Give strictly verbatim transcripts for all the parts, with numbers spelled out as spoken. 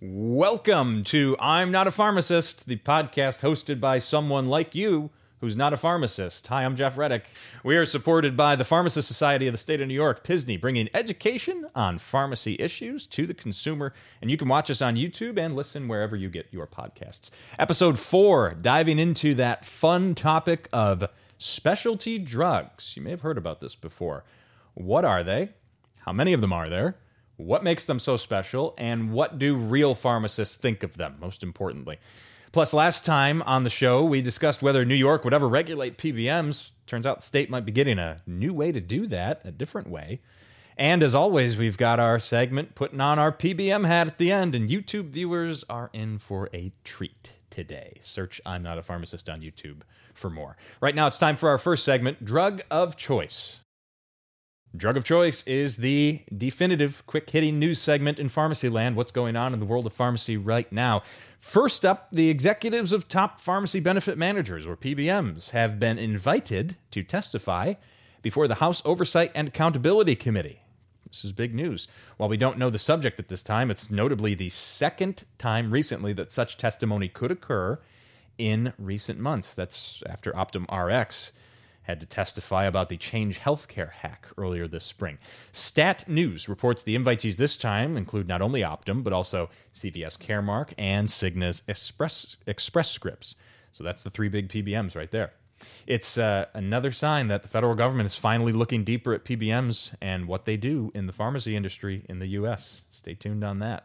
Welcome to I'm Not a Pharmacist, the podcast hosted by someone like you who's not a pharmacist. Hi, I'm Jeff Reddick. We are supported by the Pharmacist Society of the State of New York, P S N Y, bringing education on pharmacy issues to the consumer. And you can watch us on YouTube and listen wherever you get your podcasts. Episode four, diving into that fun topic of specialty drugs. You may have heard about this before. What are they? How many of them are there? What makes them so special, and what do real pharmacists think of them, most importantly? Plus, last time on the show, we discussed whether New York would ever regulate P B Ms. Turns out the state might be getting a new way to do that, a different way. And as always, we've got our segment putting on our P B M hat at the end, and YouTube viewers are in for a treat today. Search I'm Not a Pharmacist on YouTube for more. Right now, it's time for our first segment, Drug of Choice. Drug of Choice is the definitive, quick-hitting news segment in pharmacy land. What's going on in the world of pharmacy right now? First up, the executives of top pharmacy benefit managers, or P B Ms, have been invited to testify before the House Oversight and Accountability Committee. This is big news. While we don't know the subject at this time, it's notably the second time recently that such testimony could occur in recent months. That's after Optum Rx had to testify about the Change Healthcare hack earlier this spring. Stat News reports the invitees this time include not only Optum, but also C V S Caremark and Cigna's Express, Express Scripts. So that's the three big P B Ms right there. It's uh, another sign that the federal government is finally looking deeper at P B Ms and what they do in the pharmacy industry in the U S. Stay tuned on that.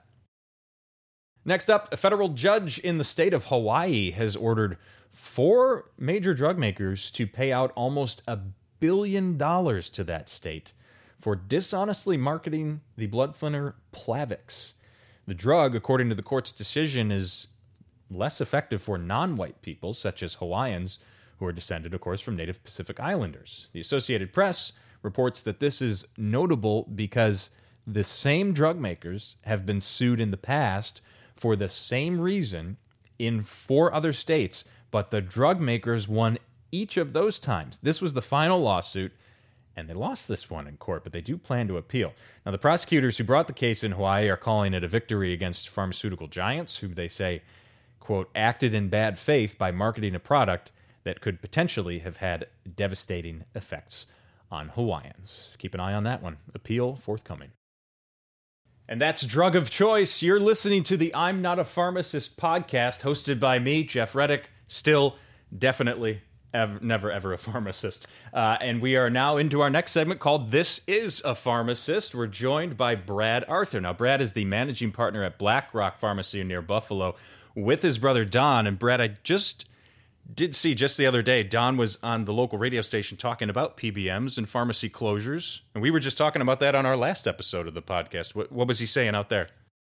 Next up, a federal judge in the state of Hawaii has ordered four major drug makers to pay out almost a billion dollars to that state for dishonestly marketing the blood thinner Plavix. The drug, according to the court's decision, is less effective for non-white people, such as Hawaiians, who are descended, of course, from Native Pacific Islanders. The Associated Press reports that this is notable because the same drug makers have been sued in the past for the same reason in four other states, but the drug makers won each of those times. This was the final lawsuit, and they lost this one in court, but they do plan to appeal. Now, the prosecutors who brought the case in Hawaii are calling it a victory against pharmaceutical giants, who they say, quote, acted in bad faith by marketing a product that could potentially have had devastating effects on Hawaiians. Keep an eye on that one. Appeal forthcoming. And that's Drug of Choice. You're listening to the I'm Not a Pharmacist podcast, hosted by me, Jeff Reddick, still definitely ever, never ever a pharmacist. Uh, and we are now into our next segment called This is a Pharmacist. We're joined by Brad Arthur. Now, Brad is the managing partner at Black Rock Pharmacy near Buffalo with his brother Don. And Brad, I just did see just the other day, Don was on the local radio station talking about P B Ms and pharmacy closures. And we were just talking about that on our last episode of the podcast. What, what was he saying out there?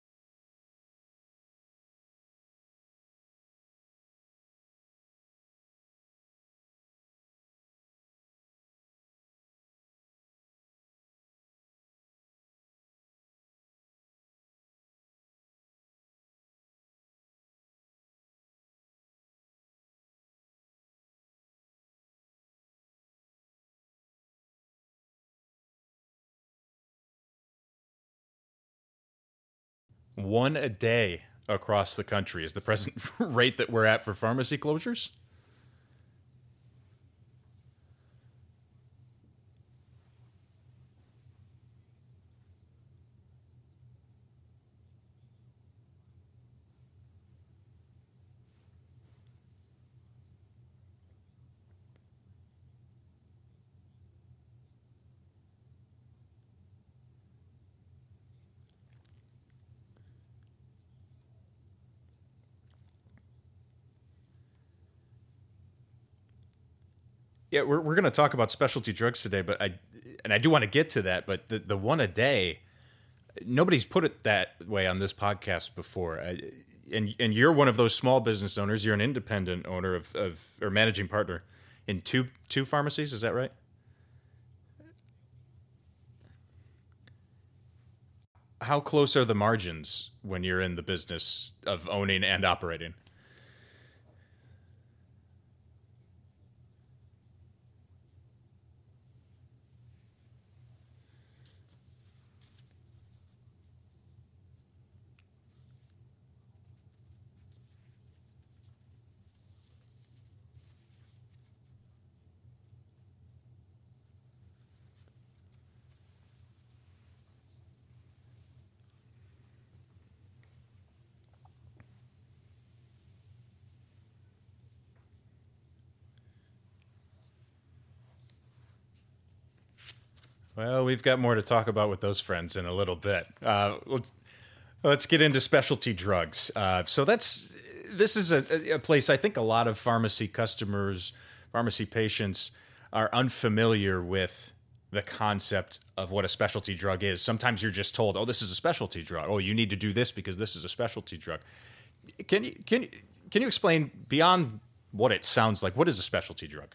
One a day across the country is the present rate that we're at for pharmacy closures? Yeah, we're we're going to talk about specialty drugs today, but I and I do want to get to that. But the the one a day, nobody's put it that way on this podcast before. I, and and you're one of those small business owners. You're an independent owner of, of or managing partner in two two pharmacies. Is that right? How close are the margins when you're in the business of owning and operating? Well, we've got more to talk about with those friends in a little bit. Uh, let's let's get into specialty drugs. Uh, so that's this is a, a place I think a lot of pharmacy customers, pharmacy patients are unfamiliar with the concept of what a specialty drug is. Sometimes you're just told, "Oh, this is a specialty drug. Oh, you need to do this because this is a specialty drug." Can you can you, can you explain beyond what it sounds like? What is a specialty drug?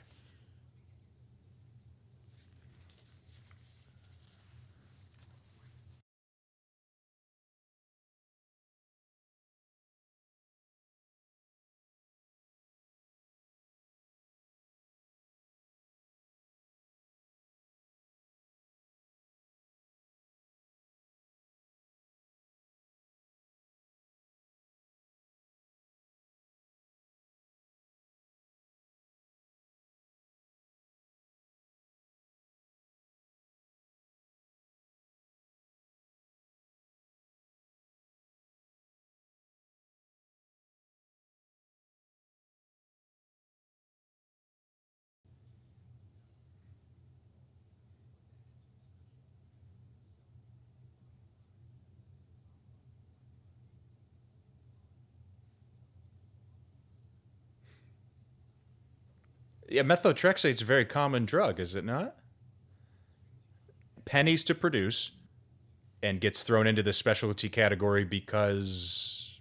Yeah, methotrexate's a very common drug, is it not? Pennies to produce and gets thrown into the specialty category because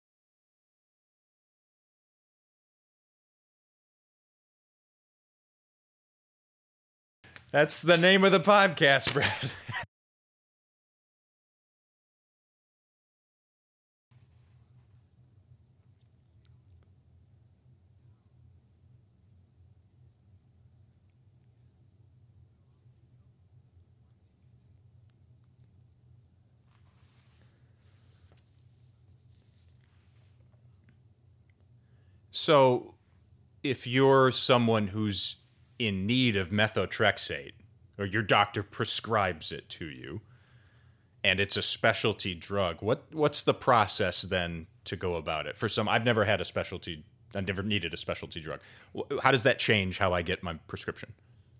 that's the name of the podcast, Brad. So, if you're someone who's in need of methotrexate, or your doctor prescribes it to you, and it's a specialty drug, what what's the process then to go about it? For some, I've never had a specialty, I've never needed a specialty drug. How does that change how I get my prescription?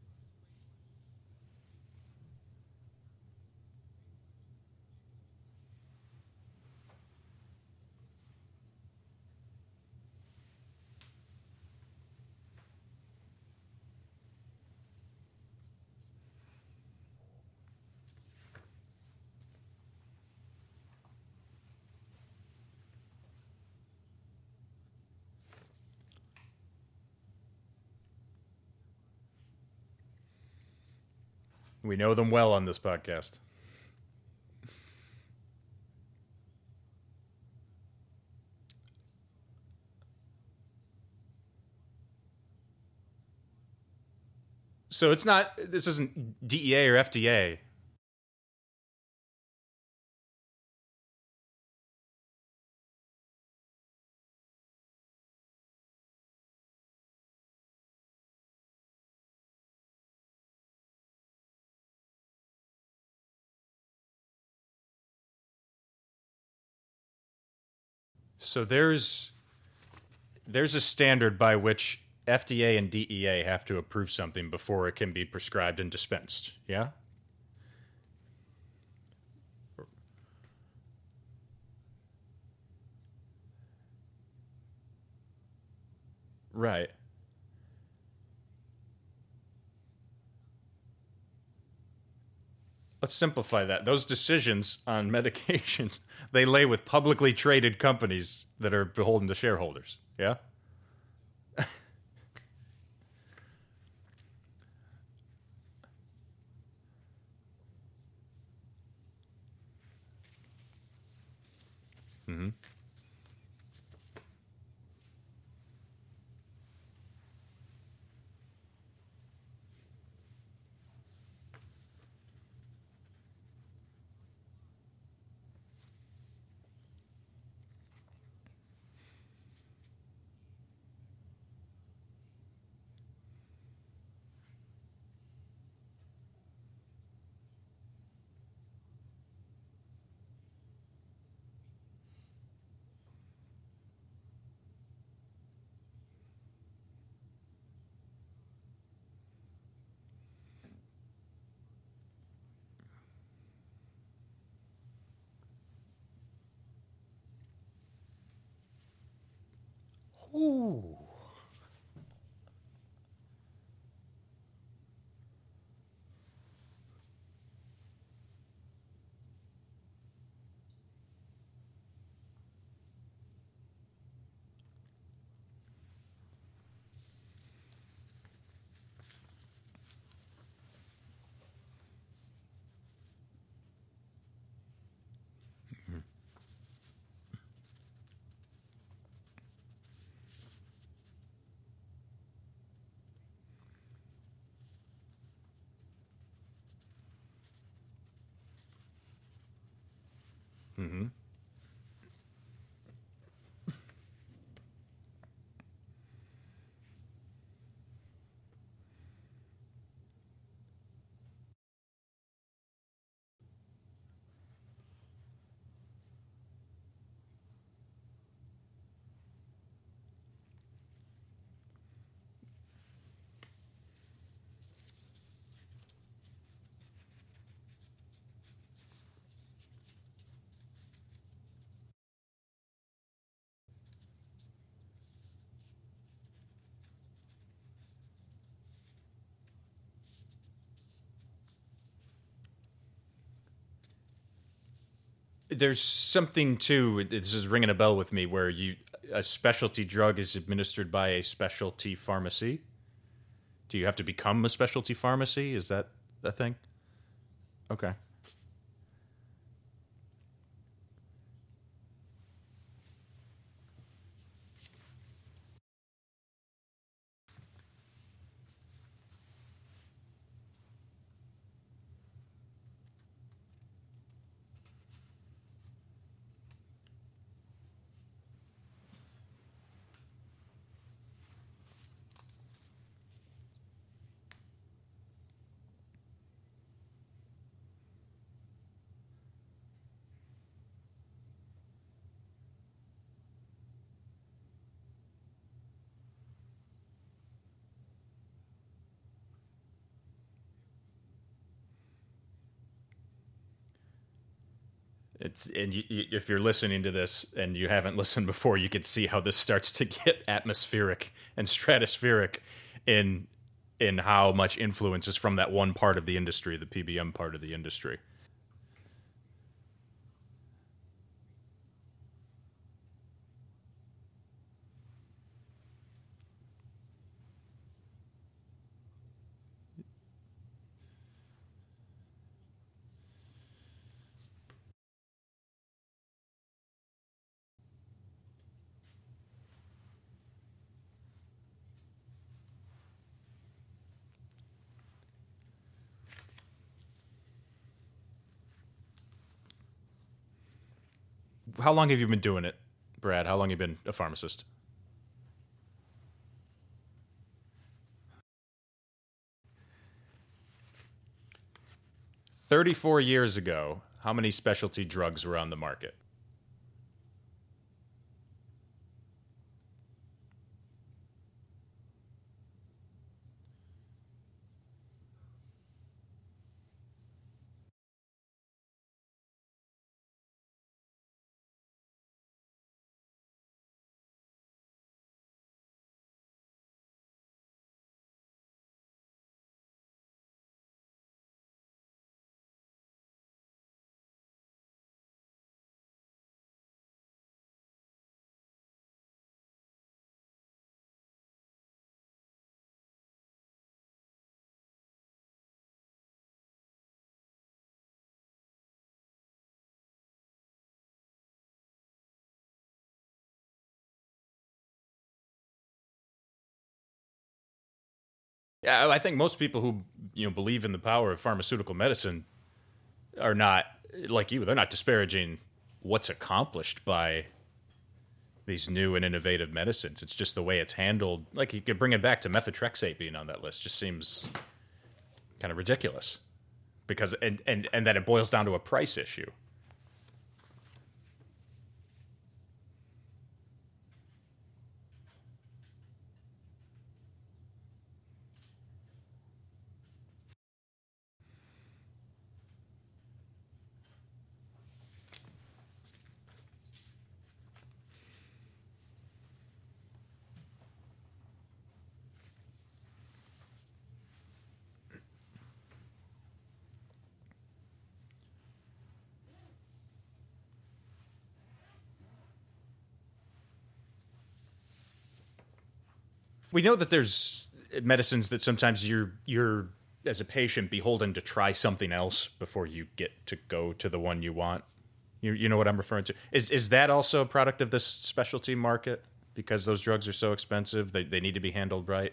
We know them well on this podcast. So it's not, this isn't D E A or F D A. So there's there's a standard by which F D A and D E A have to approve something before it can be prescribed and dispensed. Yeah? Right. Let's simplify that. Those decisions on medications, they lay with publicly traded companies that are beholden to shareholders. Yeah? Mm-hmm. Ooh. Mm-hmm. There's something too. This is ringing a bell with me, where you a specialty drug is administered by a specialty pharmacy. Do you have to become a specialty pharmacy? Is that a thing? Okay. It's and you, you, if you're listening to this and you haven't listened before, you can see how this starts to get atmospheric and stratospheric in in how much influence is from that one part of the industry, the P B M part of the industry. How long have you been doing it, Brad? How long have you been a pharmacist? thirty-four years ago, how many specialty drugs were on the market? Yeah, I think most people who you know believe in the power of pharmaceutical medicine are not like you. They're not disparaging what's accomplished by these new and innovative medicines. It's just the way it's handled. Like you could bring it back to methotrexate being on that list. Just seems kind of ridiculous because and and and that it boils down to a price issue. We know that there's medicines that sometimes you're you're as a patient beholden to try something else before you get to go to the one you want. You you know what I'm referring to? Is is that also a product of this specialty market? Because those drugs are so expensive, they they need to be handled right.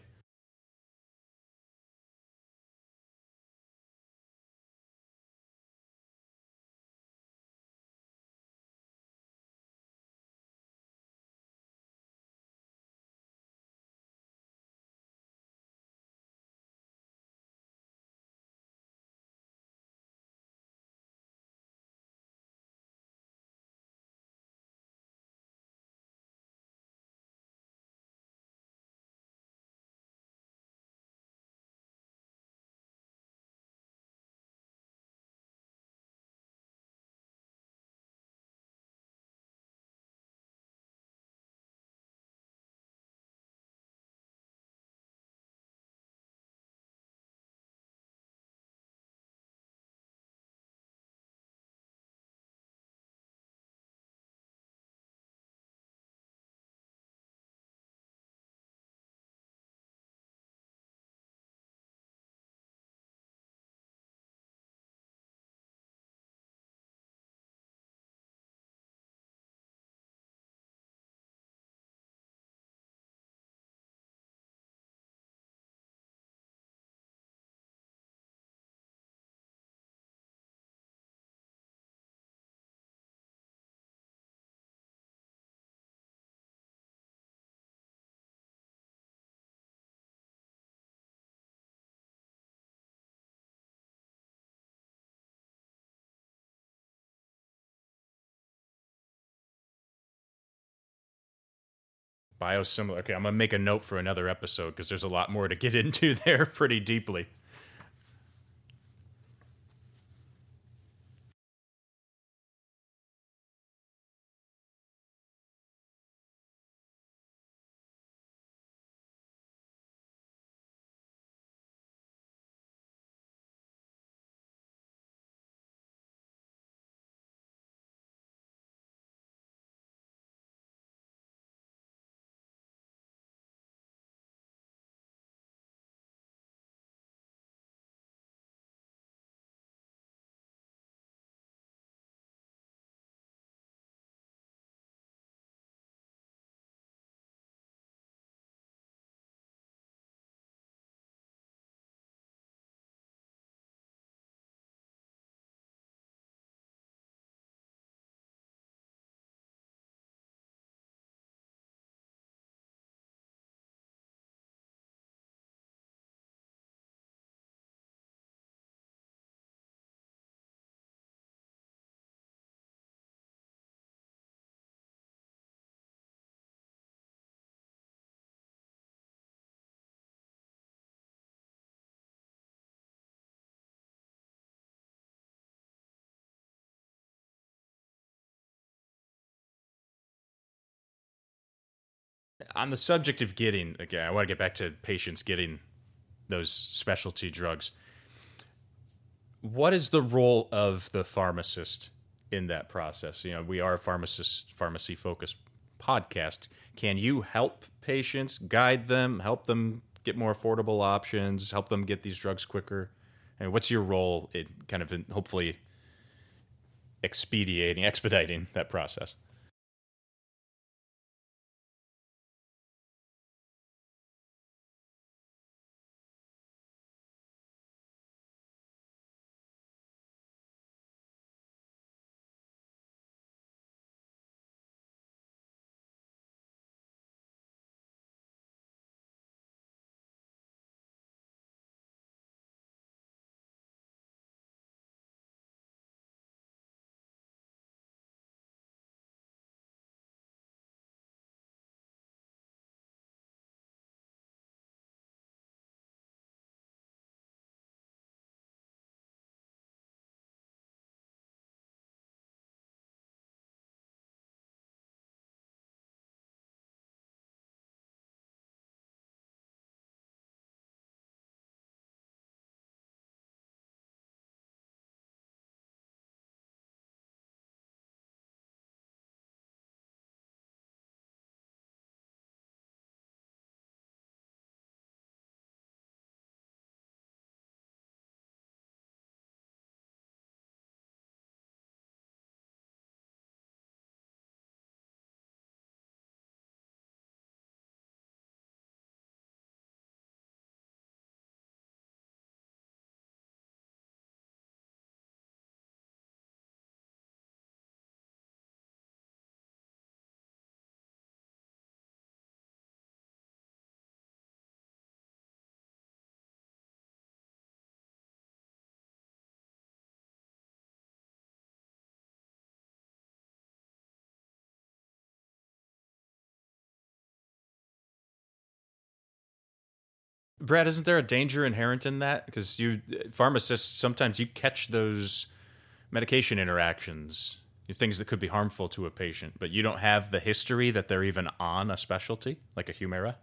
Biosimilar. Okay, I'm gonna make a note for another episode because there's a lot more to get into there pretty deeply. On the subject of getting, again, I want to get back to patients getting those specialty drugs. What is the role of the pharmacist in that process? You know, we are a pharmacist, pharmacy focused podcast. Can you help patients, guide them, help them get more affordable options, help them get these drugs quicker? And what's your role in kind of in hopefully expediting, expediting that process? Brad, isn't there a danger inherent in that? Because you pharmacists sometimes you catch those medication interactions, things that could be harmful to a patient, but you don't have the history that they're even on a specialty like a Humira.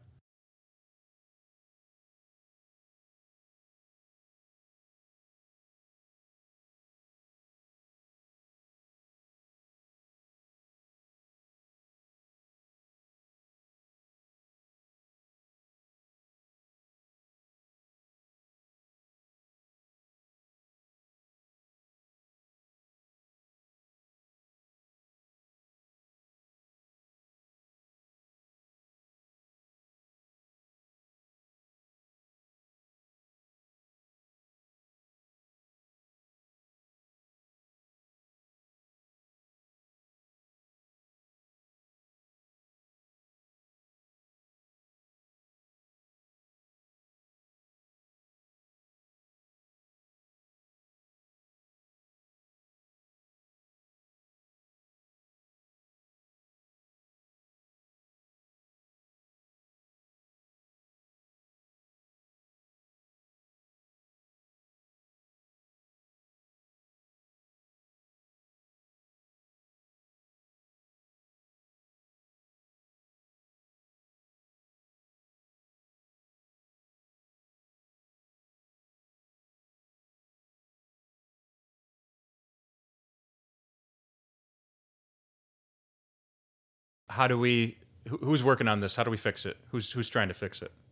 How do we? Who's working on this? How do we fix it? Who's who's trying to fix it?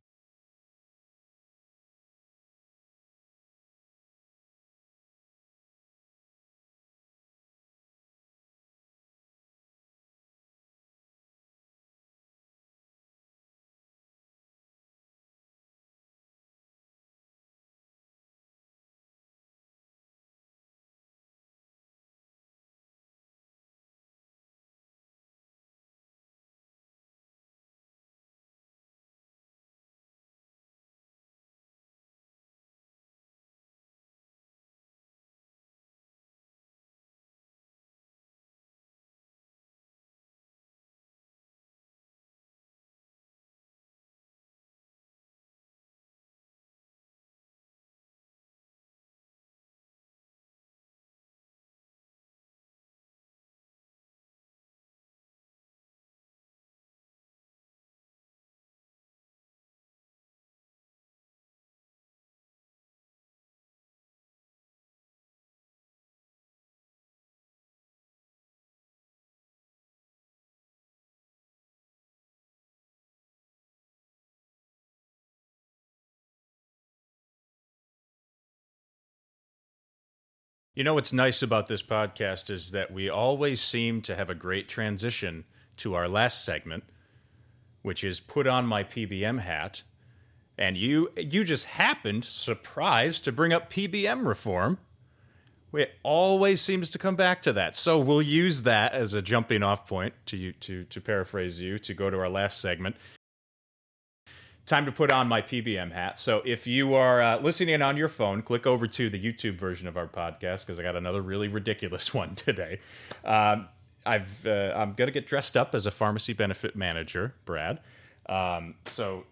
You know what's nice about this podcast is that we always seem to have a great transition to our last segment, which is put on my P B M hat. And you you just happened, surprised, to bring up P B M reform. It always seems to come back to that. So we'll use that as a jumping off point, to you to to paraphrase you, to go to our last segment. Time to put on my P B M hat. So if you are uh, listening on your phone, click over to the YouTube version of our podcast, because I got another really ridiculous one today. Um, I've uh, I'm gonna get dressed up as a pharmacy benefit manager, Brad. Um, so.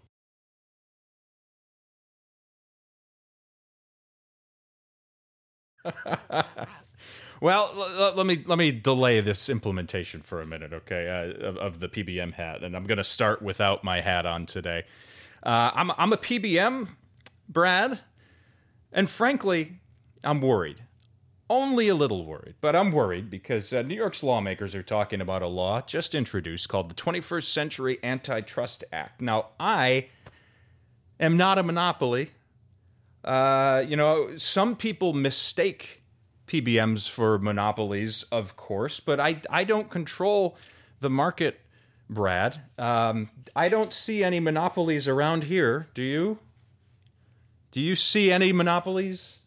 Well, l- let me let me delay this implementation for a minute, okay? Uh, of, of the P B M hat, and I'm going to start without my hat on today. Uh, I'm I'm a P B M, Brad, and frankly, I'm worried. Only a little worried, but I'm worried because uh, New York's lawmakers are talking about a law just introduced called the twenty-first Century Antitrust Act. Now, I am not a monopoly. Uh, you know, some people mistake P B Ms for monopolies, of course, but I, I don't control the market, Brad. Um, I don't see any monopolies around here. Do you? Do you see any monopolies?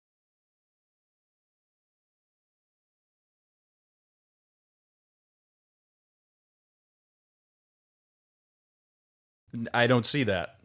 I don't see that.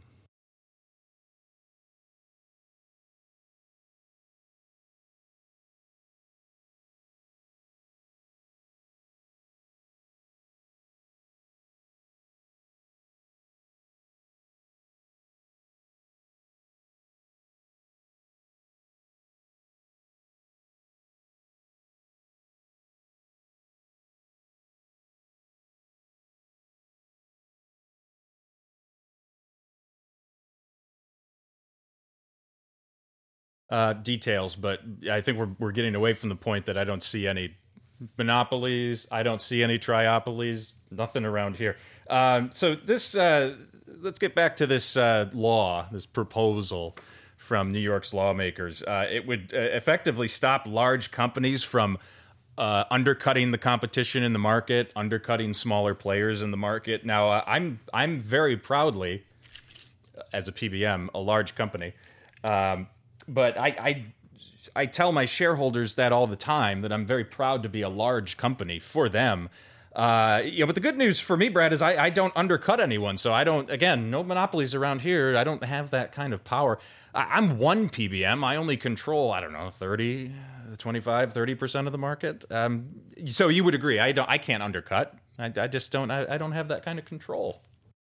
uh, details, but I think we're we're getting away from the point that I don't see any monopolies. I don't see any triopolies. Nothing around here. Um, so this, uh, let's get back to this uh, law, this proposal from New York's lawmakers. Uh, it would uh, effectively stop large companies from uh, undercutting the competition in the market, undercutting smaller players in the market. Now, uh, I'm I'm very proudly, as a P B M, a large company, um, but I, I I tell my shareholders that all the time, that I'm very proud to be a large company for them. Uh, you know, but the good news for me, Brad, is I, I don't undercut anyone. So I don't, again, no monopolies around here. I don't have that kind of power. I, I'm one P B M. I only control, I don't know, thirty, twenty-five, thirty percent of the market. Um, so you would agree. I don't, I can't undercut. I, I just don't, I, I don't have that kind of control.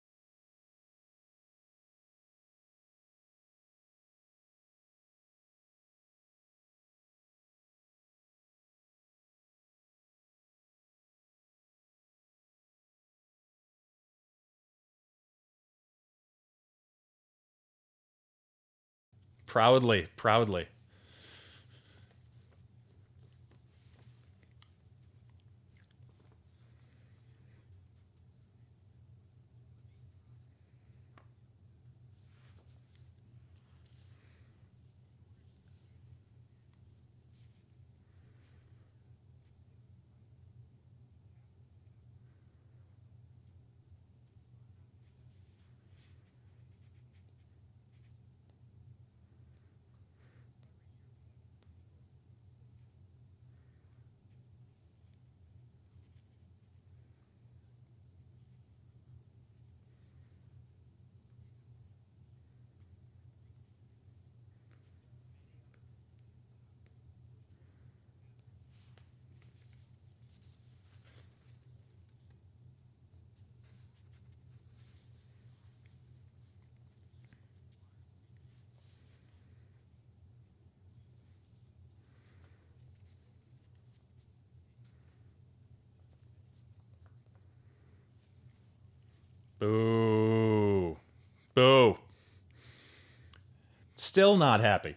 Proudly, proudly. Boo. Boo. Still not happy.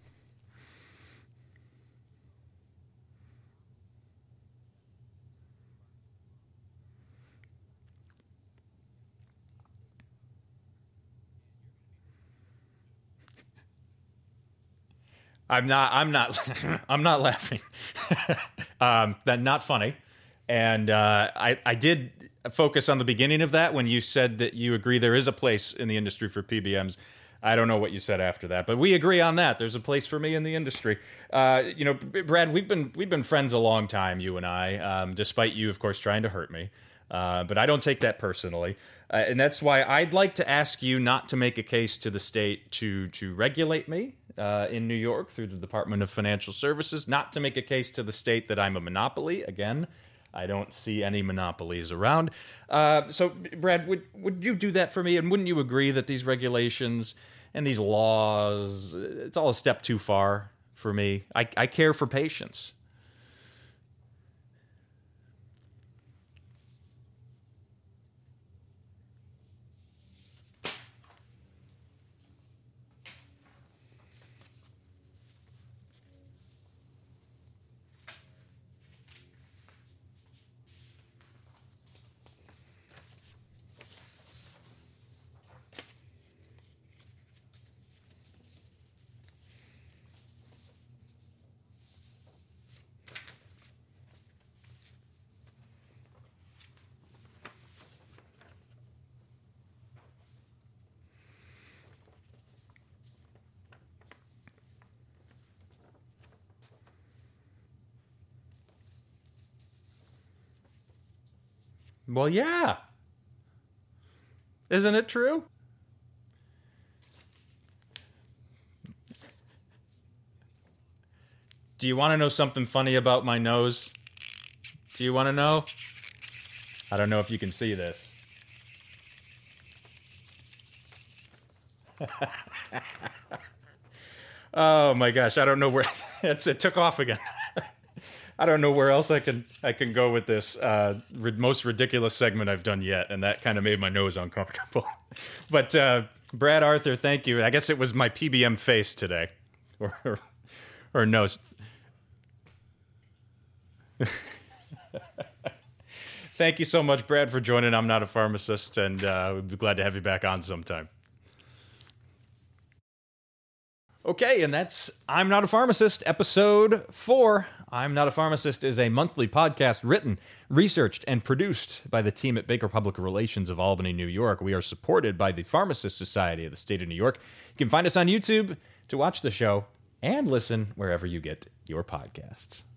I'm not. I'm not. I'm not laughing. um, that not funny. And uh, I, I did focus on the beginning of that when you said that you agree there is a place in the industry for P B Ms. I don't know what you said after that, but we agree on that. There's a place for me in the industry. Uh, you know, Brad, we've been we've been friends a long time, you and I, um, despite you, of course, trying to hurt me. Uh, but I don't take that personally, uh, and that's why I'd like to ask you not to make a case to the state to to regulate me uh, in New York through the Department of Financial Services, not to make a case to the state that I'm a monopoly. Again, I don't see any monopolies around. Uh, so, Brad, would would you do that for me? And wouldn't you agree that these regulations and these laws, it's all a step too far for me? I, I care for patients. Well, yeah. Isn't it true? Do you want to know something funny about my nose? Do you want to know? I don't know if you can see this. Oh my gosh, I don't know where it's, it took off again. I don't know where else I can I can go with this uh, ri- most ridiculous segment I've done yet, and that kind of made my nose uncomfortable. But uh, Brad Arthur, thank you. I guess it was my P B M face today. or, or, or no. Thank you so much, Brad, for joining. I'm not a pharmacist, and uh, we'd be glad to have you back on sometime. Okay, and that's I'm Not a Pharmacist, episode four. I'm Not a Pharmacist is a monthly podcast written, researched, and produced by the team at Baker Public Relations of Albany, New York. We are supported by the Pharmacist Society of the State of New York. You can find us on YouTube to watch the show and listen wherever you get your podcasts.